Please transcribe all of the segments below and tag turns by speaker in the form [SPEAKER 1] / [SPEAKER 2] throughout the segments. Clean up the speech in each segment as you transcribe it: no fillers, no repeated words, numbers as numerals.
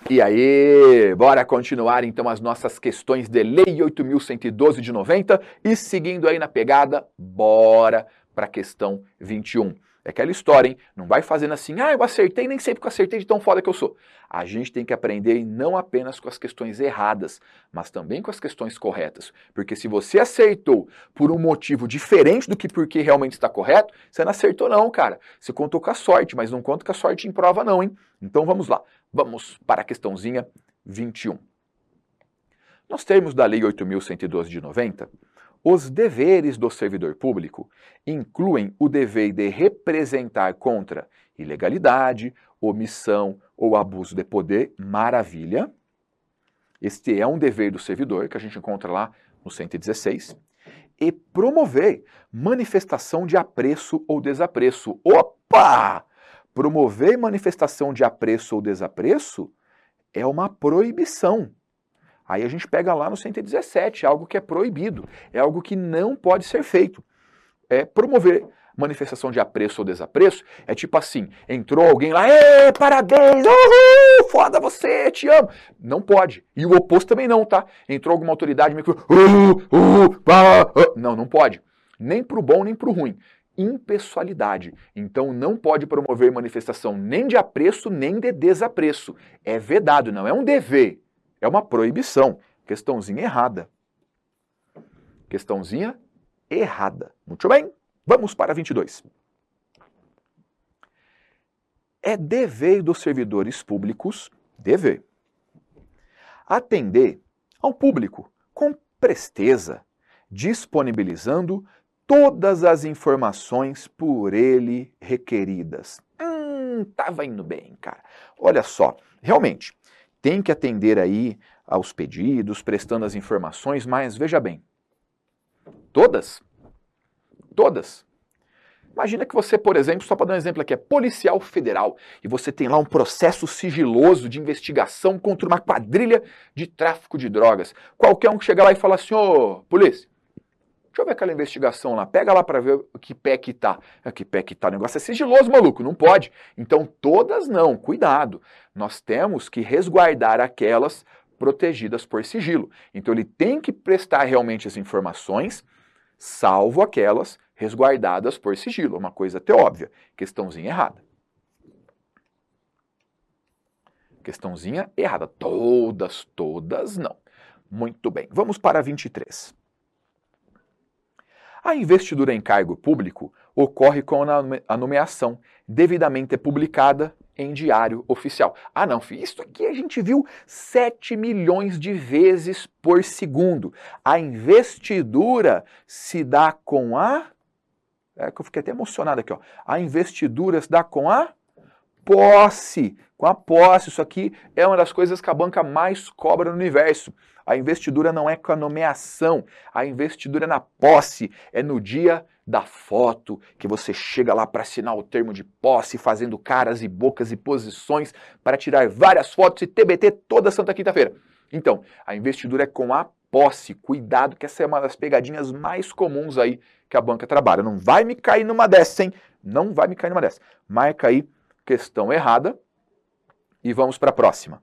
[SPEAKER 1] E aí, bora continuar então as nossas questões de Lei 8.112 de 90 e seguindo aí na pegada, bora para a questão 21. É aquela história, hein? Não vai fazendo assim, eu acertei, nem sei porque eu acertei de tão foda que eu sou. A gente tem que aprender não apenas com as questões erradas, mas também com as questões corretas. Porque se você acertou por um motivo diferente do que porque realmente está correto, você não acertou não, cara. Você contou com a sorte, mas não conta com a sorte em prova não, hein? Então vamos lá. Vamos para a questãozinha 21. Nos termos da Lei 8.112 de 90, os deveres do servidor público incluem o dever de representar contra ilegalidade, omissão ou abuso de poder, maravilha. Este é um dever do servidor, que a gente encontra lá no 116. E promover manifestação de apreço ou desapreço. Opa! Promover manifestação de apreço ou desapreço é uma proibição. Aí a gente pega lá no 117, algo que é proibido, é algo que não pode ser feito. Promover manifestação de apreço ou desapreço é tipo assim, entrou alguém lá, parabéns, uhul, foda você, te amo. Não pode. E o oposto também não, tá? Entrou alguma autoridade, não pode. Nem pro bom, nem pro ruim. Impessoalidade. Então não pode promover manifestação nem de apreço, nem de desapreço. É vedado, não é um dever. É uma proibição. Questãozinha errada. Questãozinha errada. Muito bem. Vamos para 22. É dever dos servidores públicos, atender ao público com presteza, disponibilizando todas as informações por ele requeridas. Tava indo bem, cara. Olha só, realmente, tem que atender aí aos pedidos, prestando as informações, mas veja bem, todas? Todas. Imagina que você, por exemplo, só para dar um exemplo aqui, é policial federal e você tem lá um processo sigiloso de investigação contra uma quadrilha de tráfico de drogas. Qualquer um que chega lá e fala assim, ô, polícia, deixa eu ver aquela investigação lá, pega lá para ver que pé que tá. Que pé que tá, o negócio é sigiloso, maluco, não pode. Então todas não, cuidado. Nós temos que resguardar aquelas protegidas por sigilo. Então ele tem que prestar realmente as informações, salvo aquelas resguardadas por sigilo. Uma coisa até óbvia. Questãozinha errada. Questãozinha errada. Todas não. Muito bem. Vamos para 23. A investidura em cargo público ocorre com a nomeação devidamente publicada em diário oficial. Não, filho, isso aqui a gente viu 7 milhões de vezes por segundo. A investidura se dá com a... que eu fiquei até emocionado aqui, ó. A investidura se dá com a posse. Com a posse. Isso aqui é uma das coisas que a banca mais cobra no universo. A investidura não é com a nomeação, a investidura é na posse, é no dia da foto, que você chega lá para assinar o termo de posse, fazendo caras e bocas e posições para tirar várias fotos e TBT toda santa quinta-feira. Então, a investidura é com a posse. Cuidado que essa é uma das pegadinhas mais comuns aí que a banca trabalha. Não vai me cair numa dessa, hein? Não vai me cair numa dessa. Marca aí, questão errada. E vamos para a próxima.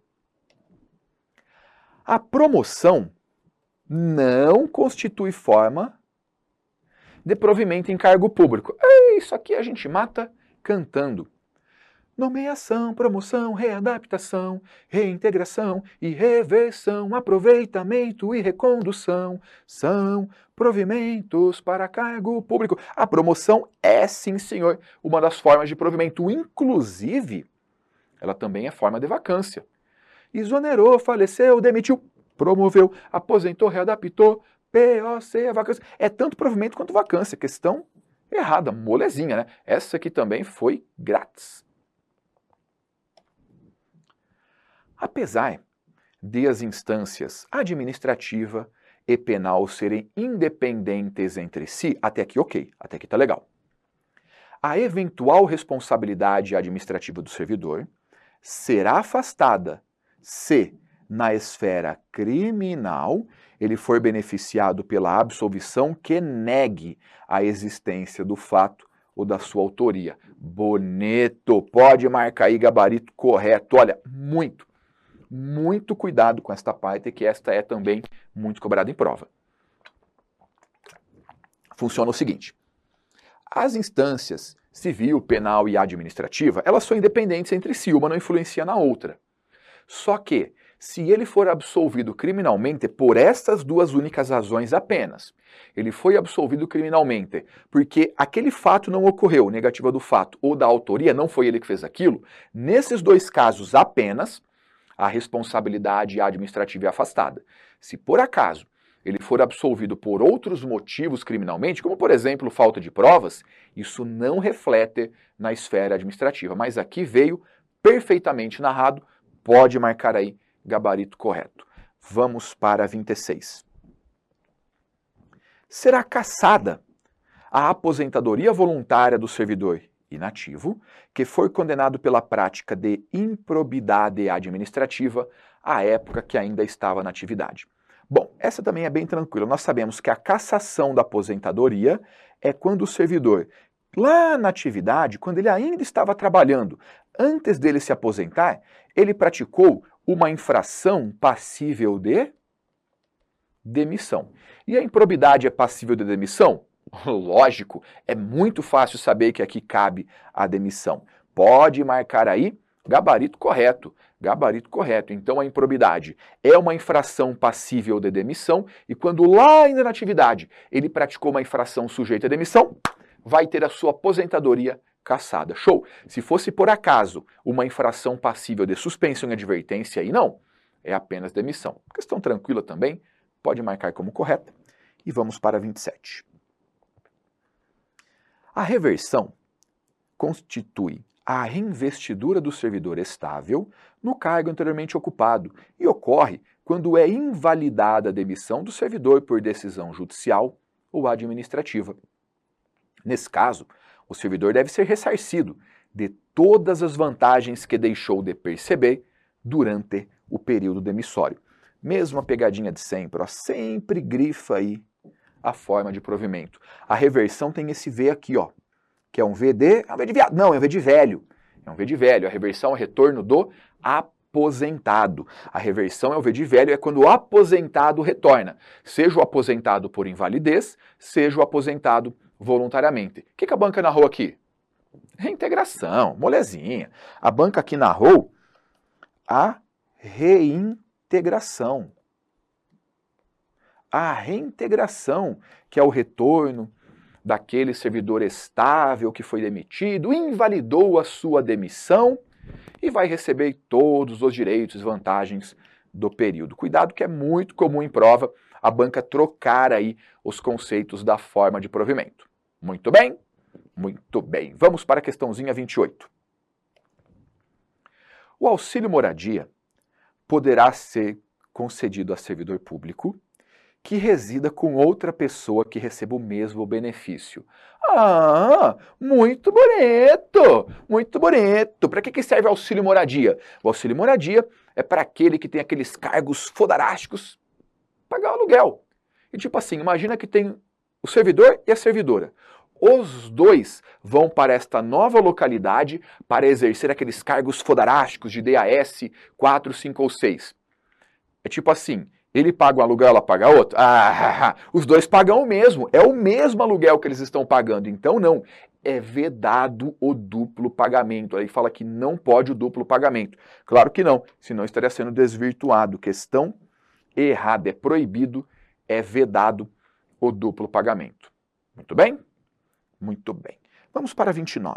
[SPEAKER 1] A promoção não constitui forma de provimento em cargo público. Isso aqui a gente mata cantando. Nomeação, promoção, readaptação, reintegração e reversão, aproveitamento e recondução são provimentos para cargo público. A promoção é, sim, senhor, uma das formas de provimento. Inclusive, ela também é forma de vacância. Exonerou, faleceu, demitiu, promoveu, aposentou, readaptou, POC, a vacância. É tanto provimento quanto vacância. Questão errada, molezinha, né? Essa aqui também foi grátis. Apesar de as instâncias administrativa e penal serem independentes entre si, até aqui ok, até aqui tá legal. A eventual responsabilidade administrativa do servidor será afastada se, na esfera criminal, ele for beneficiado pela absolvição que negue a existência do fato ou da sua autoria. Bonito, pode marcar aí gabarito correto. Olha, muito muito cuidado com esta parte, que esta é também muito cobrada em prova. Funciona o seguinte: as instâncias civil, penal e administrativa, elas são independentes entre si, uma não influencia na outra. Só que, se ele for absolvido criminalmente por estas duas únicas razões apenas, ele foi absolvido criminalmente porque aquele fato não ocorreu, negativa do fato ou da autoria, não foi ele que fez aquilo, nesses dois casos apenas, a responsabilidade administrativa é afastada. Se por acaso ele for absolvido por outros motivos criminalmente, como por exemplo falta de provas, isso não reflete na esfera administrativa. Mas aqui veio perfeitamente narrado, pode marcar aí gabarito correto. Vamos para 26. Será cassada a aposentadoria voluntária do servidor inativo que for condenado pela prática de improbidade administrativa à época que ainda estava na atividade. Bom, essa também é bem tranquila. Nós sabemos que a cassação da aposentadoria é quando o servidor, lá na atividade, quando ele ainda estava trabalhando, antes dele se aposentar, ele praticou uma infração passível de demissão. E a improbidade é passível de demissão? Lógico, é muito fácil saber que aqui cabe a demissão. Pode marcar aí gabarito correto. Gabarito correto. Então a improbidade é uma infração passível de demissão e quando lá ainda na atividade ele praticou uma infração sujeita a demissão, vai ter a sua aposentadoria cassada. Show! Se fosse por acaso uma infração passível de suspensão e advertência, aí não, é apenas demissão. Questão tranquila também, pode marcar como correta. E vamos para 27. A reversão constitui a reinvestidura do servidor estável no cargo anteriormente ocupado e ocorre quando é invalidada a demissão do servidor por decisão judicial ou administrativa. Nesse caso, o servidor deve ser ressarcido de todas as vantagens que deixou de perceber durante o período demissório. Mesma pegadinha de sempre, ó, sempre grifa aí a forma de provimento. A reversão tem esse V aqui, ó, que é um V de... É um V de viado. Não, é um V de velho. É um V de velho. A reversão é o retorno do aposentado. A reversão é o V de velho, é quando o aposentado retorna. Seja o aposentado por invalidez, seja o aposentado voluntariamente. O que a banca narrou aqui? Reintegração, molezinha. A banca aqui narrou a reintegração. A reintegração, que é o retorno daquele servidor estável que foi demitido, invalidou a sua demissão e vai receber todos os direitos e vantagens do período. Cuidado que é muito comum em prova a banca trocar aí os conceitos da forma de provimento. Muito bem? Muito bem. Vamos para a questãozinha 28. O auxílio moradia poderá ser concedido a servidor público que resida com outra pessoa que receba o mesmo benefício. Ah, muito bonito! Muito bonito! Para que serve o auxílio moradia? O auxílio moradia é para aquele que tem aqueles cargos fodarásticos pagar o aluguel. E tipo assim, imagina que tem o servidor e a servidora. Os dois vão para esta nova localidade para exercer aqueles cargos fodarásticos de DAS 4, 5 ou 6. É tipo assim, ele paga um aluguel, ela paga outro? Os dois pagam o mesmo, é o mesmo aluguel que eles estão pagando, então não, é vedado o duplo pagamento. Aí fala que não pode o duplo pagamento. Claro que não, senão estaria sendo desvirtuado. Questão errada, é proibido, é vedado o duplo pagamento. Muito bem? Muito bem. Vamos para 29.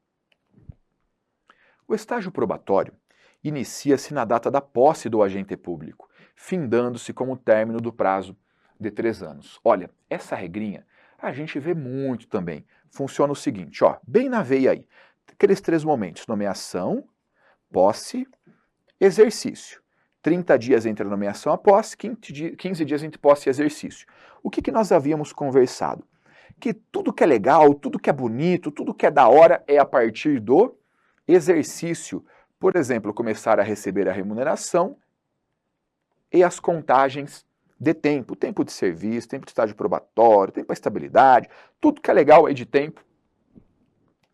[SPEAKER 1] O estágio probatório inicia-se na data da posse do agente público, findando-se com o término do prazo de 3 anos. Olha, essa regrinha a gente vê muito também. Funciona o seguinte, ó, bem na veia aí. Aqueles 3 momentos, nomeação, posse, exercício. 30 dias entre a nomeação e a posse, 15 dias entre posse e exercício. O que nós havíamos conversado? Que tudo que é legal, tudo que é bonito, tudo que é da hora é a partir do exercício. Por exemplo, começar a receber a remuneração e as contagens de tempo. Tempo de serviço, tempo de estágio probatório, tempo de estabilidade, tudo que é legal aí de tempo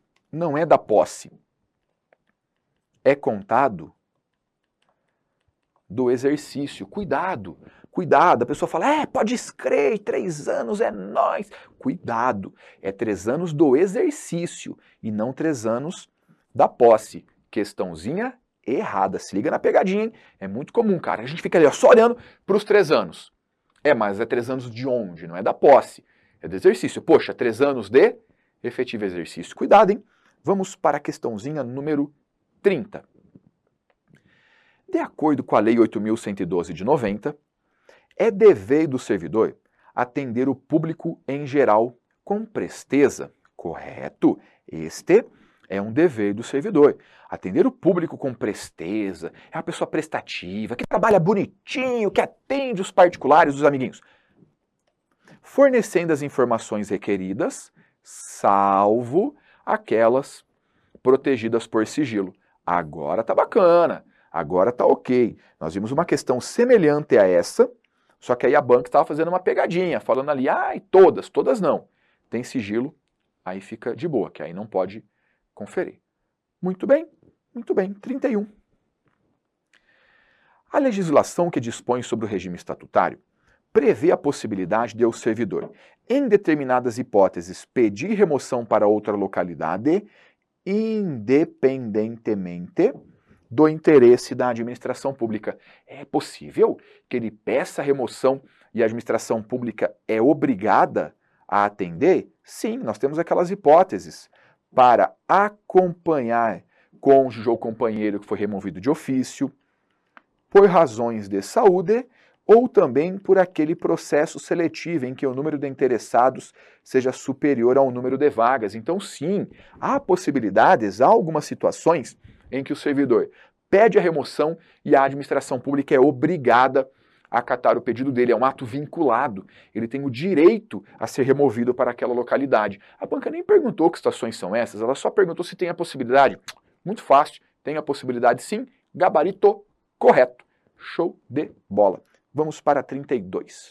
[SPEAKER 1] não é da posse. É contado do exercício. Cuidado, cuidado. A pessoa fala, pode escrever, 3 anos é nóis. Cuidado, é 3 anos do exercício e não 3 anos da posse. Questãozinha errada. Se liga na pegadinha, hein? É muito comum, cara. A gente fica ali só olhando para os 3 anos. Mas é 3 anos de onde? Não é da posse. É do exercício. Poxa, 3 anos de efetivo exercício. Cuidado, hein? Vamos para a questãozinha número 30. De acordo com a Lei 8.112 de 90, é dever do servidor atender o público em geral com presteza. Correto? Este é um dever do servidor. Atender o público com presteza, é uma pessoa prestativa, que trabalha bonitinho, que atende os particulares, os amiguinhos. Fornecendo as informações requeridas, salvo aquelas protegidas por sigilo. Agora tá bacana, agora tá ok. Nós vimos uma questão semelhante a essa, só que aí a banca estava fazendo uma pegadinha, falando ali, todas não. Tem sigilo, aí fica de boa, que aí não pode conferir. Muito bem, 31. A legislação que dispõe sobre o regime estatutário prevê a possibilidade de o servidor, em determinadas hipóteses, pedir remoção para outra localidade, independentemente do interesse da administração pública. É possível que ele peça remoção e a administração pública é obrigada a atender? Sim, nós temos aquelas hipóteses para acompanhar cônjuge ou companheiro que foi removido de ofício, por razões de saúde, ou também por aquele processo seletivo em que o número de interessados seja superior ao número de vagas. Então, sim, há possibilidades, há algumas situações em que o servidor pede a remoção e a administração pública é obrigada a acatar o pedido dele. É um ato vinculado. Ele tem o direito a ser removido para aquela localidade. A banca nem perguntou que situações são essas, ela só perguntou se tem a possibilidade. Muito fácil, tem a possibilidade sim, gabarito correto. Show de bola. Vamos para 32.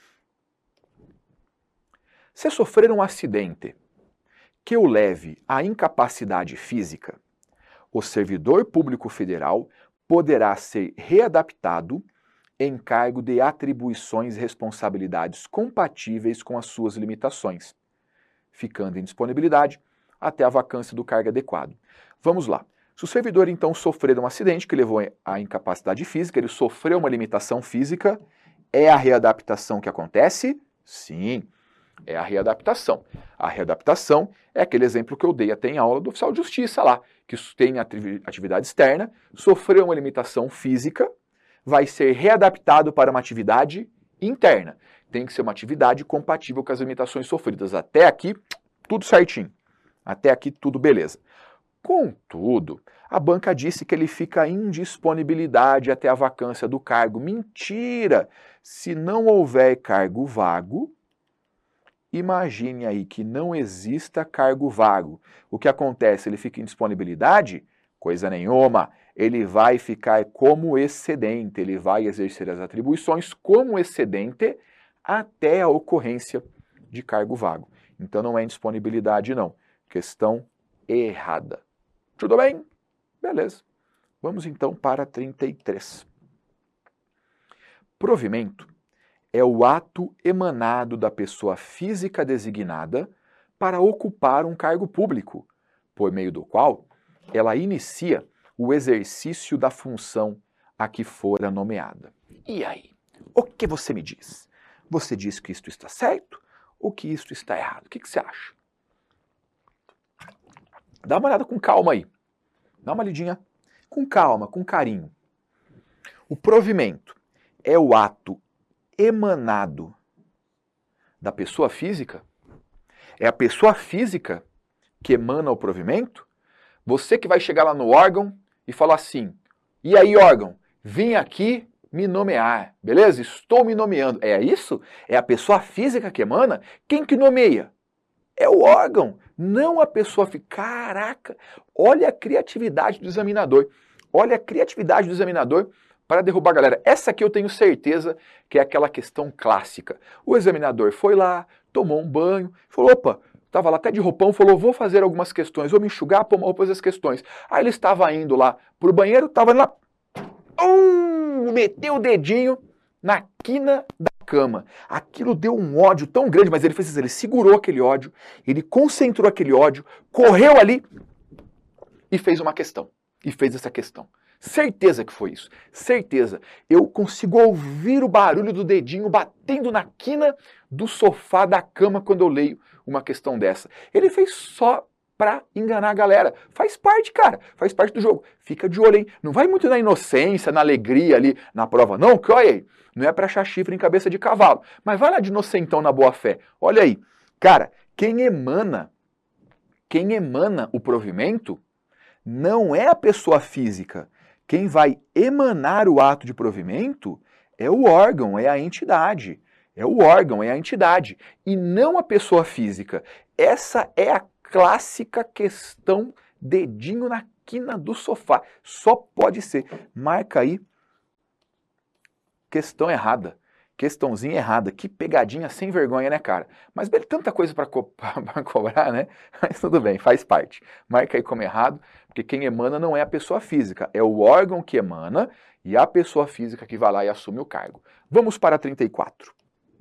[SPEAKER 1] Se sofrer um acidente que o leve à incapacidade física, o servidor público federal poderá ser readaptado em cargo de atribuições e responsabilidades compatíveis com as suas limitações, ficando em disponibilidade até a vacância do cargo adequado. Vamos lá. Se o servidor, então, sofrer um acidente que levou à incapacidade física, ele sofreu uma limitação física, é a readaptação que acontece? Sim, é a readaptação. A readaptação é aquele exemplo que eu dei até em aula do oficial de justiça lá, que tem atividade externa, sofreu uma limitação física, vai ser readaptado para uma atividade interna. Tem que ser uma atividade compatível com as limitações sofridas. Até aqui, tudo certinho. Até aqui, tudo beleza. Contudo, a banca disse que ele fica em indisponibilidade até a vacância do cargo. Mentira! Se não houver cargo vago, imagine aí que não exista cargo vago. O que acontece? Ele fica em disponibilidade? Coisa nenhuma. Ele vai ficar como excedente, ele vai exercer as atribuições como excedente até a ocorrência de cargo vago. Então não é indisponibilidade não. Questão errada. Tudo bem? Beleza. Vamos então para 33. Provimento é o ato emanado da pessoa física designada para ocupar um cargo público, por meio do qual ela inicia o exercício da função a que fora nomeada. E aí? O que você me diz? Você diz que isto está certo ou que isto está errado? O que você acha? Dá uma olhada com calma aí. Dá uma lidinha com calma, com carinho. O provimento é o ato emanado da pessoa física? É a pessoa física que emana o provimento? Você que vai chegar lá no órgão e falar assim, e aí órgão, vim aqui me nomear, beleza? Estou me nomeando. É isso? É a pessoa física que emana? Quem que nomeia? É o órgão, não a pessoa física. Caraca, olha a criatividade do examinador. Olha a criatividade do examinador para derrubar a galera. Essa aqui eu tenho certeza que é aquela questão clássica. O examinador foi lá, tomou um banho, falou, opa, estava lá até de roupão, falou, vou fazer algumas questões, vou me enxugar, pôr uma roupa, fazer as questões. Aí ele estava indo lá pro banheiro, estava lá, dedinho, meteu o dedinho na quina da cama. Aquilo deu um ódio tão grande, mas ele fez isso, ele segurou aquele ódio, ele concentrou aquele ódio, correu ali e fez uma questão. E fez essa questão. Certeza que foi isso. Certeza. Eu consigo ouvir o barulho do dedinho batendo na quina do sofá da cama quando eu leio uma questão dessa. Ele fez só pra enganar a galera. Faz parte, cara. Faz parte do jogo. Fica de olho, hein? Não vai muito na inocência, na alegria ali, na prova. Não, que olha aí. Não é pra achar chifre em cabeça de cavalo. Mas vai lá de inocentão na boa fé. Olha aí. Cara, quem emana o provimento não é a pessoa física. Quem vai emanar o ato de provimento é o órgão, é a entidade. É o órgão, é a entidade. E não a pessoa física. Essa é a clássica questão dedinho na quina do sofá. Só pode ser. Marca aí. Questão errada. Questãozinha errada. Que pegadinha sem vergonha, né, cara? Mas tanta coisa para cobrar, né? Mas tudo bem, faz parte. Marca aí como errado, porque quem emana não é a pessoa física, é o órgão que emana e a pessoa física que vai lá e assume o cargo. Vamos para 34.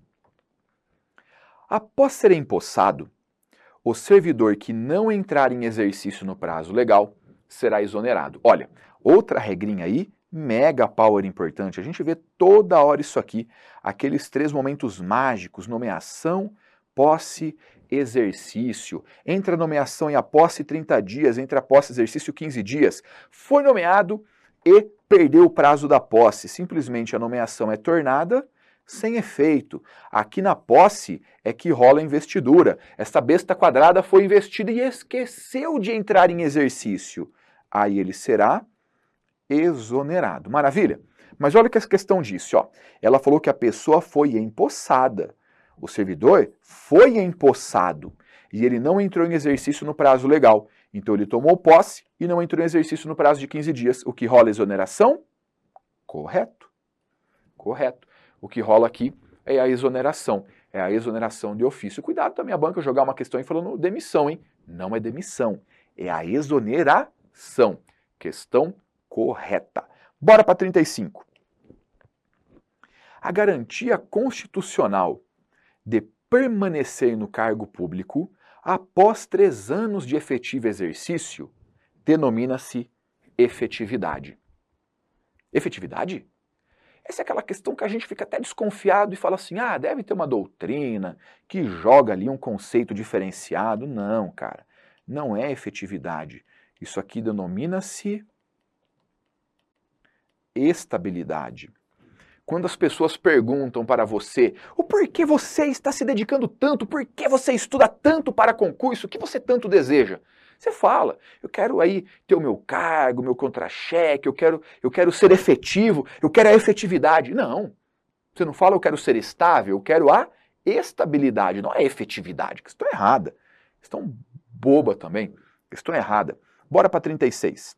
[SPEAKER 1] Após ser empossado, o servidor que não entrar em exercício no prazo legal será exonerado. Olha, outra regrinha aí, mega power importante. A gente vê toda hora isso aqui, aqueles 3 momentos mágicos, nomeação, posse, exercício. Entre a nomeação e a posse 30 dias, entre a posse e exercício 15 dias. Foi nomeado e perdeu o prazo da posse. Simplesmente a nomeação é tornada sem efeito. Aqui na posse é que rola a investidura. Esta besta quadrada foi investida e esqueceu de entrar em exercício. Aí ele será exonerado. Maravilha? Mas olha o que essa questão disse, ó. Ela falou que a pessoa foi empossada. O servidor foi empossado e ele não entrou em exercício no prazo legal. Então ele tomou posse e não entrou em exercício no prazo de 15 dias. O que rola exoneração? Correto. Correto. O que rola aqui é a exoneração. É a exoneração de ofício. Cuidado também a banca jogar uma questão aí falando demissão, hein? Não é demissão. É a exoneração. Questão correta. Bora para 35. A garantia constitucional de permanecer no cargo público após 3 anos de efetivo exercício denomina-se efetividade. Efetividade? Essa é aquela questão que a gente fica até desconfiado e fala assim, deve ter uma doutrina que joga ali um conceito diferenciado. Não, cara, não é efetividade. Isso aqui denomina-se estabilidade. Quando as pessoas perguntam para você o porquê você está se dedicando tanto, por que você estuda tanto para concurso, o que você tanto deseja? Você fala, eu quero aí ter o meu cargo, meu contra-cheque, eu quero ser efetivo, eu quero a efetividade. Não, você não fala eu quero ser estável, eu quero a estabilidade, não a efetividade. Questão errada, questão boba também, questão errada. Bora para 36.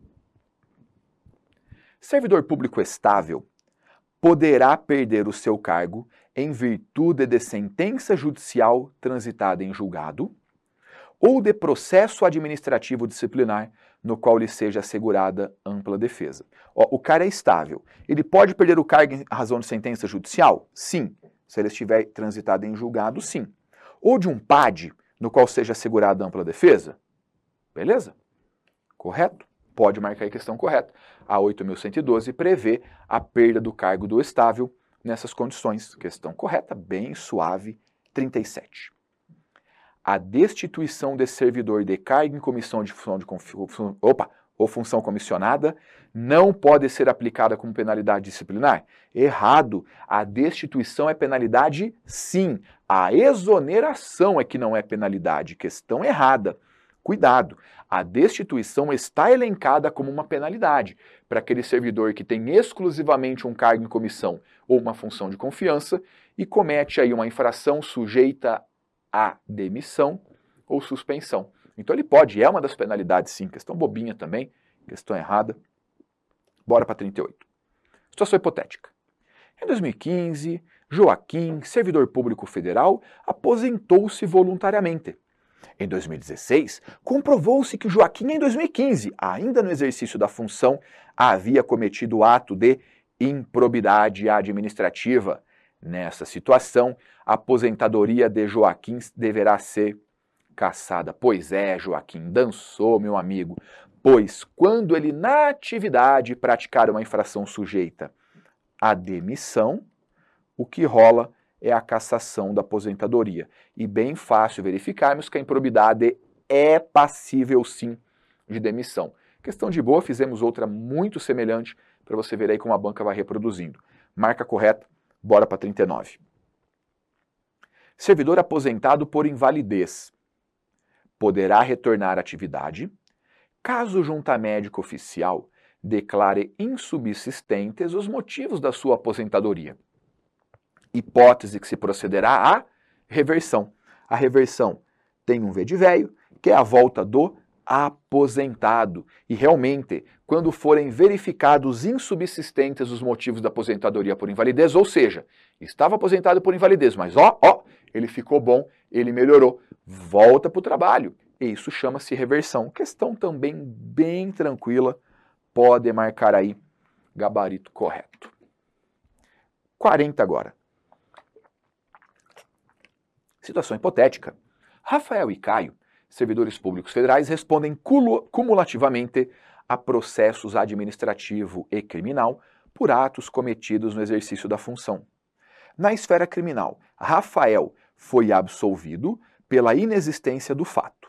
[SPEAKER 1] Servidor público estável poderá perder o seu cargo em virtude de sentença judicial transitada em julgado ou de processo administrativo disciplinar no qual lhe seja assegurada ampla defesa. O cara é estável. Ele pode perder o cargo em razão de sentença judicial? Sim. Se ele estiver transitado em julgado, sim. Ou de um PAD no qual seja assegurada ampla defesa? Beleza? Correto? Pode marcar a questão correta. A 8.112 prevê a perda do cargo do estável nessas condições. Questão correta, bem suave, 37. A destituição de servidor de cargo em comissão de função ou função comissionada não pode ser aplicada como penalidade disciplinar? Errado. A destituição é penalidade, sim. A exoneração é que não é penalidade. Questão errada. Cuidado, a destituição está elencada como uma penalidade para aquele servidor que tem exclusivamente um cargo em comissão ou uma função de confiança e comete aí uma infração sujeita a demissão ou suspensão. Então ele pode, é uma das penalidades sim, questão bobinha também, questão errada. Bora para 38. Situação hipotética. Em 2015, Joaquim, servidor público federal, aposentou-se voluntariamente. Em 2016, comprovou-se que Joaquim, em 2015, ainda no exercício da função, havia cometido o ato de improbidade administrativa. Nessa situação, a aposentadoria de Joaquim deverá ser cassada. Pois é, Joaquim, dançou, meu amigo. Pois quando ele na atividade praticar uma infração sujeita à demissão, o que rola é a cassação da aposentadoria. E bem fácil verificarmos que a improbidade é passível sim de demissão. Questão de boa, fizemos outra muito semelhante para você ver aí como a banca vai reproduzindo. Marca correta, bora para 39. Servidor aposentado por invalidez poderá retornar à atividade caso junta médica oficial declare insubsistentes os motivos da sua aposentadoria. Hipótese que se procederá à reversão. A reversão tem um V de velho, que é a volta do aposentado. E realmente, quando forem verificados insubsistentes os motivos da aposentadoria por invalidez, ou seja, estava aposentado por invalidez, mas ele ficou bom, ele melhorou, volta para o trabalho. E isso chama-se reversão. Questão também bem tranquila, pode marcar aí gabarito correto. 40 agora. Situação hipotética. Rafael e Caio, servidores públicos federais, respondem cumulativamente a processos administrativo e criminal por atos cometidos no exercício da função. Na esfera criminal, Rafael foi absolvido pela inexistência do fato.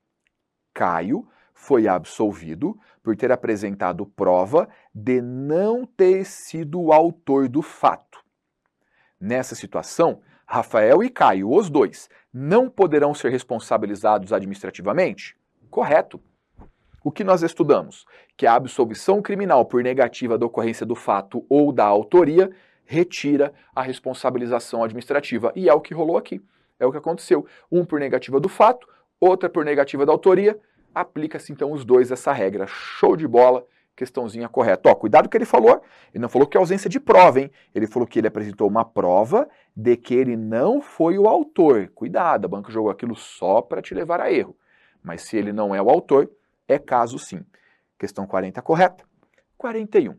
[SPEAKER 1] Caio foi absolvido por ter apresentado prova de não ter sido o autor do fato. Nessa situação, Rafael e Caio, os dois, não poderão ser responsabilizados administrativamente? Correto. O que nós estudamos? Que a absolvição criminal por negativa da ocorrência do fato ou da autoria retira a responsabilização administrativa. E é o que rolou aqui. É o que aconteceu. Um por negativa do fato, outra por negativa da autoria. Aplica-se então os dois essa regra. Show de bola. Questãozinha correta. Cuidado que ele falou. Ele não falou que é ausência de prova, hein? Ele falou que ele apresentou uma prova de que ele não foi o autor. Cuidado, a banca jogou aquilo só para te levar a erro. Mas se ele não é o autor, é caso sim. Questão 40 correta. 41.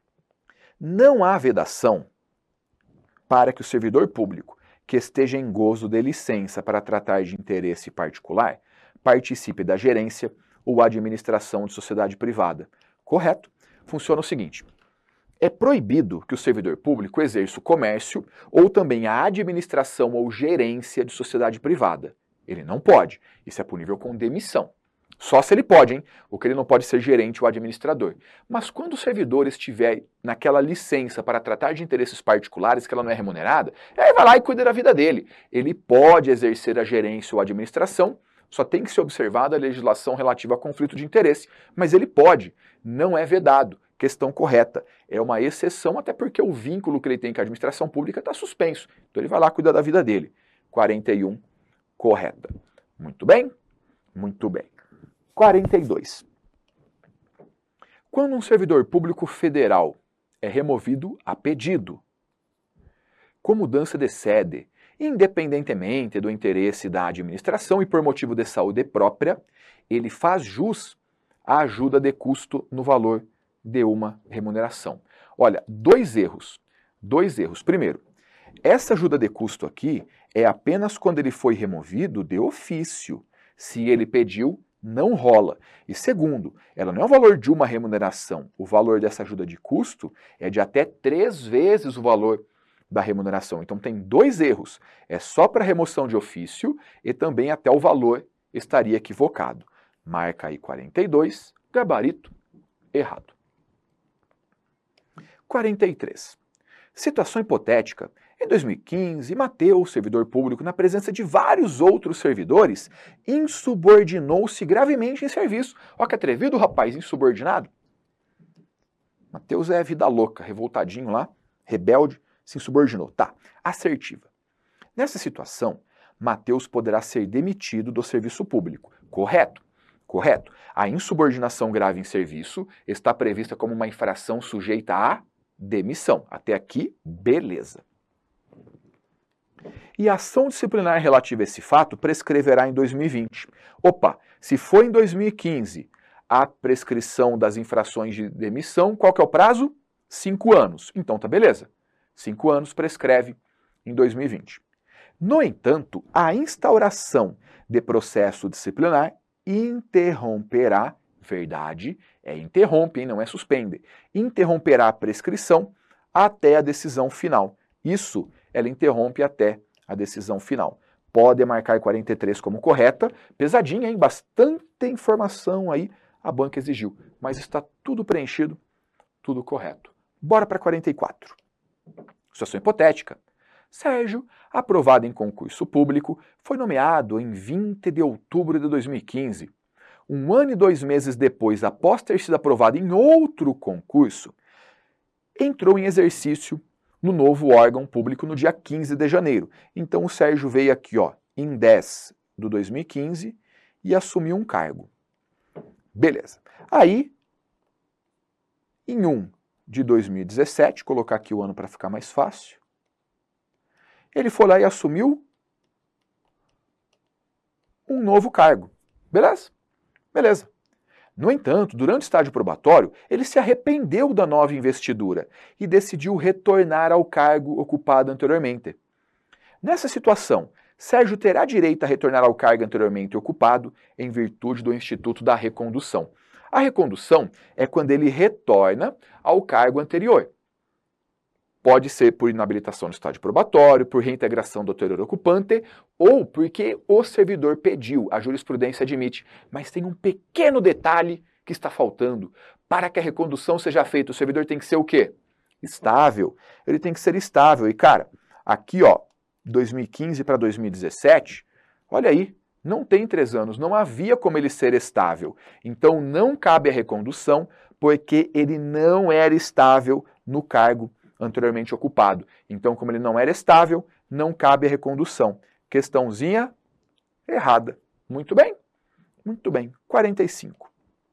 [SPEAKER 1] Não há vedação para que o servidor público que esteja em gozo de licença para tratar de interesse particular participe da gerência ou administração de sociedade privada. Correto. Funciona o seguinte. É proibido que o servidor público exerça o comércio ou também a administração ou gerência de sociedade privada. Ele não pode. Isso é punível com demissão. Só se ele pode, hein? O que ele não pode ser gerente ou administrador. Mas quando o servidor estiver naquela licença para tratar de interesses particulares que ela não é remunerada, aí vai lá e cuida da vida dele. Ele pode exercer a gerência ou a administração, só tem que ser observada a legislação relativa a conflito de interesse. Mas ele pode, não é vedado. Questão correta. É uma exceção, até porque o vínculo que ele tem com a administração pública está suspenso. Então ele vai lá cuidar da vida dele. 41, correta. Muito bem? Muito bem. 42. Quando um servidor público federal é removido a pedido, com mudança de sede, independentemente do interesse da administração e por motivo de saúde própria, ele faz jus à ajuda de custo no valor de uma remuneração. Olha, dois erros. Primeiro, essa ajuda de custo aqui é apenas quando ele foi removido de ofício. Se ele pediu, não rola. E segundo, ela não é o valor de uma remuneração. O valor dessa ajuda de custo é de até 3 vezes o valor da remuneração. Então tem dois erros. É só para remoção de ofício e também até o valor estaria equivocado. Marca aí 42, gabarito errado. 43. Situação hipotética. Em 2015, Mateus, servidor público, na presença de vários outros servidores, insubordinou-se gravemente em serviço. Olha que atrevido, rapaz, insubordinado. Mateus é vida louca, revoltadinho lá, rebelde, se insubordinou. Tá, assertiva. Nessa situação, Mateus poderá ser demitido do serviço público. Correto? Correto. A insubordinação grave em serviço está prevista como uma infração sujeita à demissão. Até aqui, beleza. E a ação disciplinar relativa a esse fato prescreverá em 2020. Opa, se foi em 2015 a prescrição das infrações de demissão, qual que é o prazo? 5 anos. Então tá beleza. 5 anos prescreve em 2020. No entanto, a instauração de processo disciplinar interromperá, verdade, interrompe, hein, não é suspende, interromperá a prescrição até a decisão final. Isso, ela interrompe até a decisão final. Pode marcar 43 como correta, pesadinha, hein? Bastante informação aí a banca exigiu, mas está tudo preenchido, tudo correto. Bora para 44. Situação hipotética. Sérgio, aprovado em concurso público, foi nomeado em 20 de outubro de 2015. 1 ano e 2 meses depois, após ter sido aprovado em outro concurso, entrou em exercício no novo órgão público no dia 15 de janeiro. Então o Sérgio veio aqui, ó, em 10 de 2015 e assumiu um cargo. Beleza. Aí, em 1 de 2017, colocar aqui o ano para ficar mais fácil, ele foi lá e assumiu um novo cargo. Beleza? Beleza. No entanto, durante o estágio probatório, ele se arrependeu da nova investidura e decidiu retornar ao cargo ocupado anteriormente. Nessa situação, Sérgio terá direito a retornar ao cargo anteriormente ocupado em virtude do Instituto da Recondução. A recondução é quando ele retorna ao cargo anterior. Pode ser por inabilitação no estágio probatório, por reintegração do anterior ocupante ou porque o servidor pediu, a jurisprudência admite. Mas tem um pequeno detalhe que está faltando. Para que a recondução seja feita, o servidor tem que ser o quê? Estável. Ele tem que ser estável. E, cara, aqui, ó, 2015 para 2017, olha aí, não tem 3 anos, não havia como ele ser estável. Então, não cabe a recondução, porque ele não era estável no cargo anteriormente ocupado. Então, como ele não era estável, não cabe a recondução. Questãozinha errada. Muito bem? Muito bem. 45.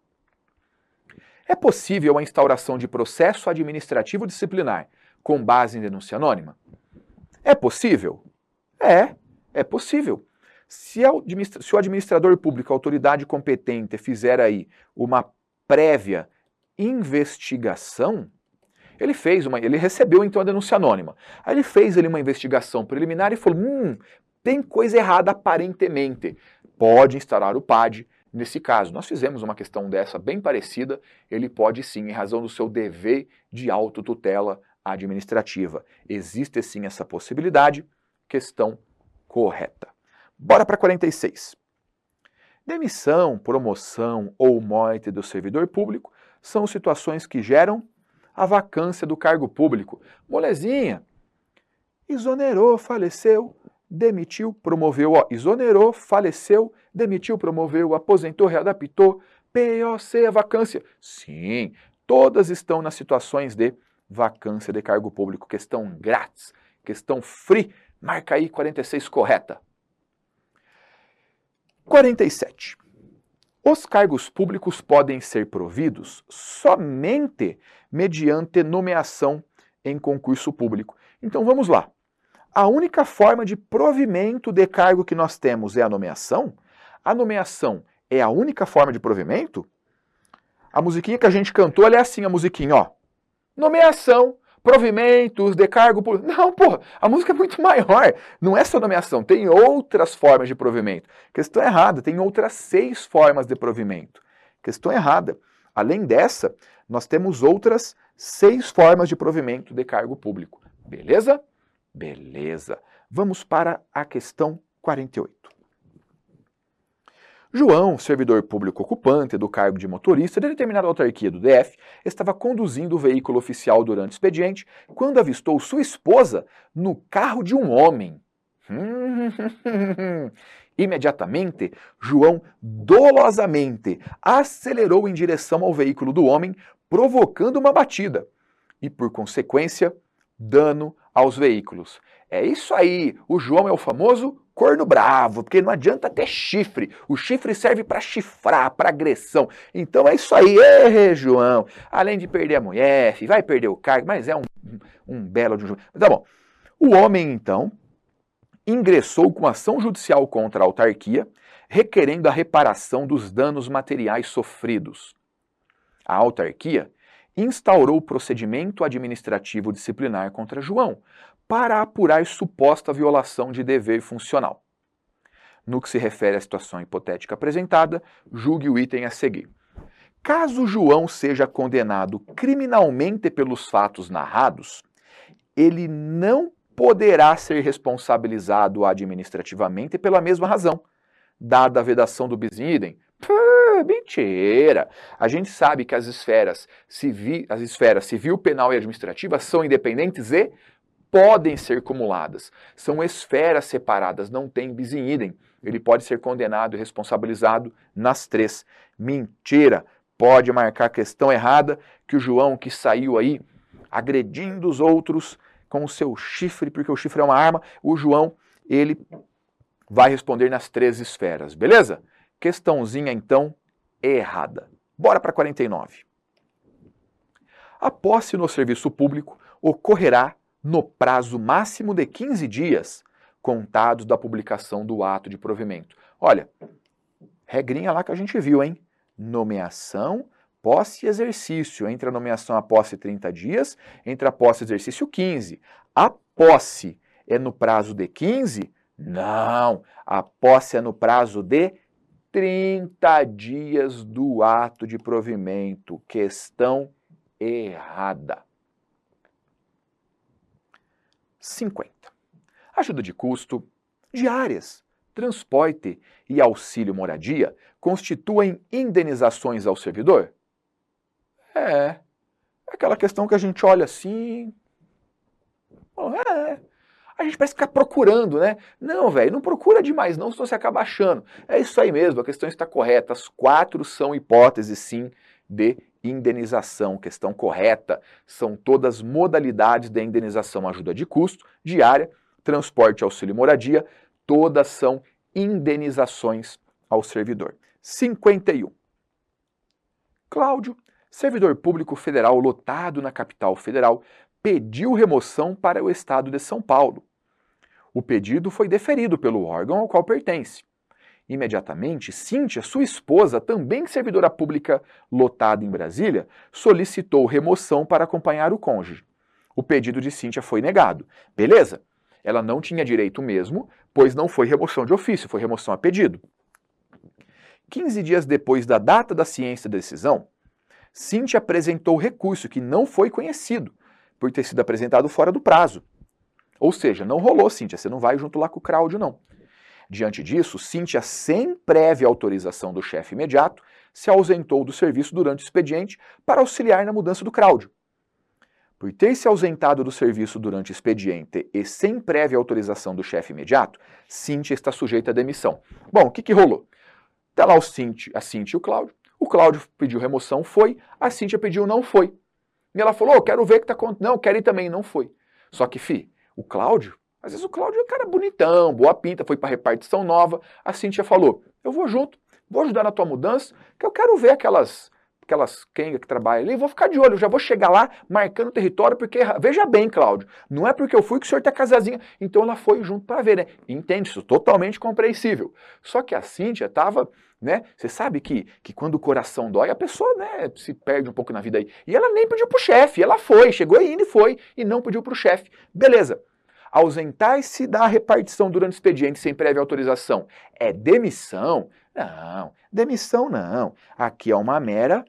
[SPEAKER 1] É possível a instauração de processo administrativo disciplinar com base em denúncia anônima? É possível? É possível. Se o administrador público, a autoridade competente, fizer aí uma prévia investigação, ele recebeu então a denúncia anônima. Aí ele fez ali uma investigação preliminar e falou, tem coisa errada aparentemente. Pode instaurar o PAD nesse caso. Nós fizemos uma questão dessa bem parecida, ele pode sim, em razão do seu dever de autotutela administrativa. Existe sim essa possibilidade, questão correta. Bora para 46. Demissão, promoção ou morte do servidor público são situações que geram a vacância do cargo público. Molezinha, exonerou, faleceu, demitiu, promoveu, ó, exonerou, faleceu, demitiu, promoveu, aposentou, readaptou, POC, a vacância. Sim, todas estão nas situações de vacância de cargo público. Questão grátis, questão free. Marca aí 46 correta. 47. Os cargos públicos podem ser providos somente mediante nomeação em concurso público. Então vamos lá. A única forma de provimento de cargo que nós temos é a nomeação? A nomeação é a única forma de provimento? A musiquinha que a gente cantou, ela é assim, a musiquinha, ó. Nomeação, provimentos de cargo público. Não, porra, a música é muito maior. Não é só nomeação, tem outras formas de provimento. Questão errada, tem outras 6 formas de provimento. Questão errada. Além dessa, nós temos outras 6 formas de provimento de cargo público. Beleza? Beleza. Vamos para a questão 48. João, servidor público ocupante do cargo de motorista de determinada autarquia do DF, estava conduzindo o veículo oficial durante o expediente quando avistou sua esposa no carro de um homem. Imediatamente, João dolosamente acelerou em direção ao veículo do homem, provocando uma batida e, por consequência, dano aos veículos. É isso aí, o João é o famoso corno bravo, porque não adianta ter chifre. O chifre serve para chifrar, para agressão. Então é isso aí, João. Além de perder a mulher, vai perder o cargo, mas é um belo de um... Tá bom. O homem, então, ingressou com ação judicial contra a autarquia, requerendo a reparação dos danos materiais sofridos. A autarquia instaurou procedimento administrativo disciplinar contra João para apurar suposta violação de dever funcional. No que se refere à situação hipotética apresentada, julgue o item a seguir. Caso João seja condenado criminalmente pelos fatos narrados, ele não poderá ser responsabilizado administrativamente pela mesma razão, dada a vedação do bis in idem. Mentira! A gente sabe que as esferas civil, penal e administrativa são independentes e podem ser cumuladas. São esferas separadas, não tem bis in idem. Ele pode ser condenado e responsabilizado nas três. Mentira! Pode marcar a questão errada que o João que saiu aí agredindo os outros com o seu chifre, porque o chifre é uma arma, o João, ele vai responder nas três esferas, beleza? Questãozinha, então, errada. Bora para 49. A posse no serviço público ocorrerá no prazo máximo de 15 dias, contados da publicação do ato de provimento. Olha, regrinha lá que a gente viu, hein? Nomeação, posse e exercício. Entre a nomeação e a posse 30 dias, entre a posse e exercício 15. A posse é no prazo de 15? Não, a posse é no prazo de 30 dias do ato de provimento. Questão errada. 50. Ajuda de custo, diárias, transporte e auxílio moradia constituem indenizações ao servidor? É aquela questão que a gente olha assim... A gente parece ficar procurando, né? Não, velho, não procura demais não, senão você acaba achando. É isso aí mesmo, a questão está correta. As 4 são hipóteses, sim, de indenização. Questão correta. São todas modalidades de indenização. Ajuda de custo, diária, transporte, auxílio e moradia. Todas são indenizações ao servidor. 51. Cláudio, servidor público federal lotado na capital federal, pediu remoção para o estado de São Paulo. O pedido foi deferido pelo órgão ao qual pertence. Imediatamente, Cíntia, sua esposa, também servidora pública lotada em Brasília, solicitou remoção para acompanhar o cônjuge. O pedido de Cíntia foi negado. Beleza? Ela não tinha direito mesmo, pois não foi remoção de ofício, foi remoção a pedido. 15 dias depois da data da ciência da decisão, Cíntia apresentou recurso que não foi conhecido, por ter sido apresentado fora do prazo. Ou seja, não rolou, Cíntia, você não vai junto lá com o Cláudio, não. Diante disso, Cíntia, sem prévia autorização do chefe imediato, se ausentou do serviço durante o expediente para auxiliar na mudança do Cláudio. Por ter se ausentado do serviço durante o expediente e sem prévia autorização do chefe imediato, Cíntia está sujeita à demissão. Bom, o que rolou? Tá lá a Cíntia e o Cláudio pediu remoção, foi, a Cíntia pediu, não foi. E ela falou, quero ver o que tá acontecendo. Não, quero ir também, não foi. Só que, o Cláudio, às vezes o Cláudio é um cara bonitão, boa pinta, foi para repartição nova. A Cíntia falou, eu vou junto, vou ajudar na tua mudança, que eu quero ver aquelas quengas que trabalham ali, vou ficar de olho, eu já vou chegar lá marcando o território, porque, veja bem, Cláudio, não é porque eu fui que o senhor tá casazinha. Então ela foi junto para ver, né? Entende isso, totalmente compreensível. Só que a Cíntia tava... Né? Você sabe que quando o coração dói, a pessoa, né, se perde um pouco na vida aí. E ela nem pediu pro chefe, ela foi, chegou ainda e foi, e não pediu pro chefe. Beleza. Ausentar-se da repartição durante o expediente sem prévia autorização é demissão? Não, demissão não. Aqui é uma mera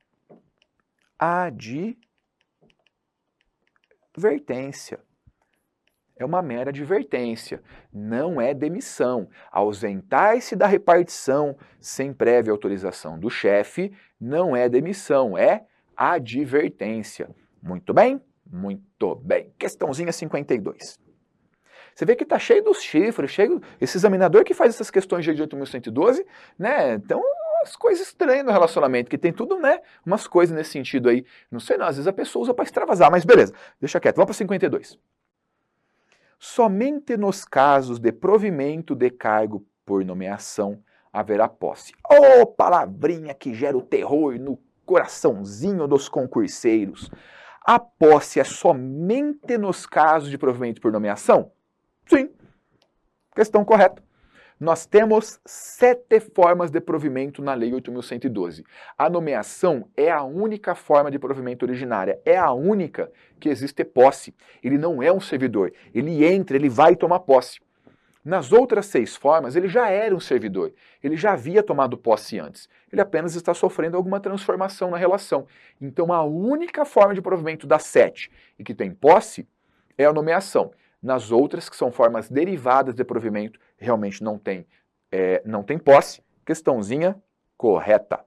[SPEAKER 1] advertência. É uma mera advertência, não é demissão. Ausentar-se da repartição sem prévia autorização do chefe não é demissão, é advertência. Muito bem? Muito bem. Questãozinha 52. Você vê que está cheio dos chifres, cheio... Esse examinador que faz essas questões de 8.112, né? Então, umas coisas estranhas no relacionamento, que tem tudo, né? Umas coisas nesse sentido aí. Não sei não, às vezes a pessoa usa para extravasar, mas beleza. Deixa quieto, vamos para 52. Somente nos casos de provimento de cargo por nomeação haverá posse. Ô, palavrinha que gera o terror no coraçãozinho dos concurseiros. A posse é somente nos casos de provimento por nomeação? Sim. Questão correta. Nós temos 7 formas de provimento na Lei 8.112. A nomeação é a única forma de provimento originária, é a única que existe posse. Ele não é um servidor, ele entra, ele vai tomar posse. Nas outras 6 formas, ele já era um servidor, ele já havia tomado posse antes, ele apenas está sofrendo alguma transformação na relação. Então a única forma de provimento das 7 e que tem posse é a nomeação. Nas outras, que são formas derivadas de provimento, realmente não tem posse. Questãozinha correta.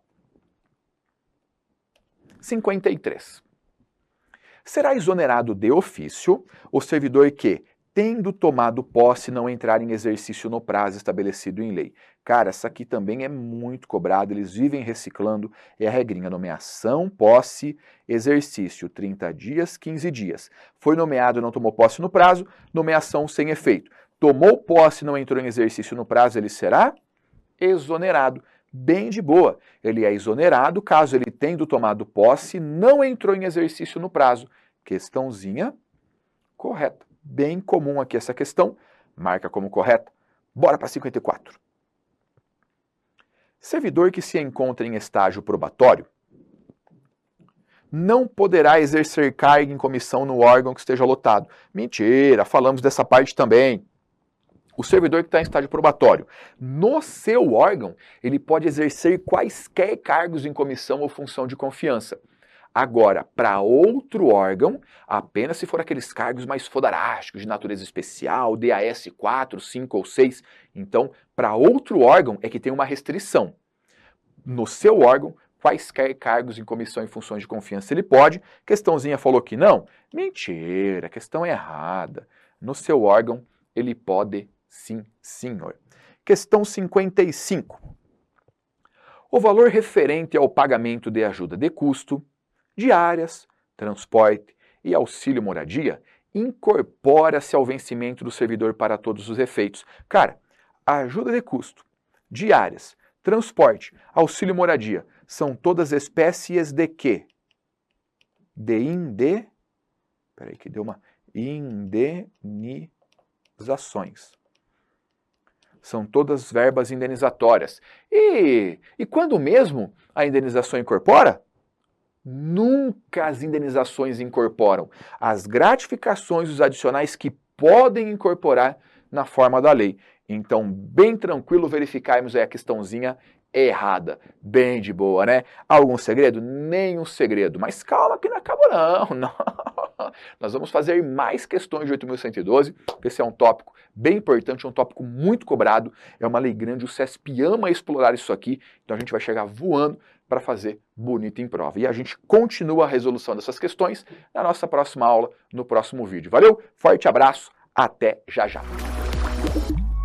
[SPEAKER 1] 53. Será exonerado de ofício o servidor que, tendo tomado posse, não entrar em exercício no prazo estabelecido em lei. Cara, essa aqui também é muito cobrada, eles vivem reciclando, é a regrinha, nomeação, posse, exercício, 30 dias, 15 dias. Foi nomeado e não tomou posse no prazo, nomeação sem efeito. Tomou posse e não entrou em exercício no prazo, ele será exonerado. Bem de boa, ele é exonerado caso ele, tendo tomado posse, não entrou em exercício no prazo. Questãozinha correta. Bem comum aqui essa questão, marca como correta. Bora para 54. Servidor que se encontra em estágio probatório não poderá exercer cargo em comissão no órgão que esteja lotado. Mentira, falamos dessa parte também. O servidor que está em estágio probatório, no seu órgão, ele pode exercer quaisquer cargos em comissão ou função de confiança. Agora, para outro órgão, apenas se for aqueles cargos mais fodarásticos, de natureza especial, DAS 4, 5 ou 6. Então, para outro órgão é que tem uma restrição. No seu órgão, quaisquer cargos em comissão e funções de confiança ele pode. Questãozinha falou que não? Mentira, questão errada. No seu órgão, ele pode sim, senhor. Questão 55. O valor referente ao pagamento de ajuda de custo, diárias, transporte e auxílio moradia incorpora-se ao vencimento do servidor para todos os efeitos. Cara, a ajuda de custo, diárias, transporte, auxílio moradia são todas espécies de quê? Peraí que deu uma indenizações. São todas verbas indenizatórias. E quando mesmo a indenização incorpora? Nunca as indenizações incorporam as gratificações e os adicionais que podem incorporar na forma da lei. Então, bem tranquilo verificarmos aí a questãozinha errada. Bem de boa, né? Algum segredo? Nenhum segredo. Mas calma que não acabou não. Nós vamos fazer mais questões de 8.112. Esse é um tópico bem importante, um tópico muito cobrado. É uma lei grande, o CESP ama explorar isso aqui. Então a gente vai chegar voando para fazer bonito em prova. E a gente continua a resolução dessas questões na nossa próxima aula, no próximo vídeo. Valeu, forte abraço, até já já.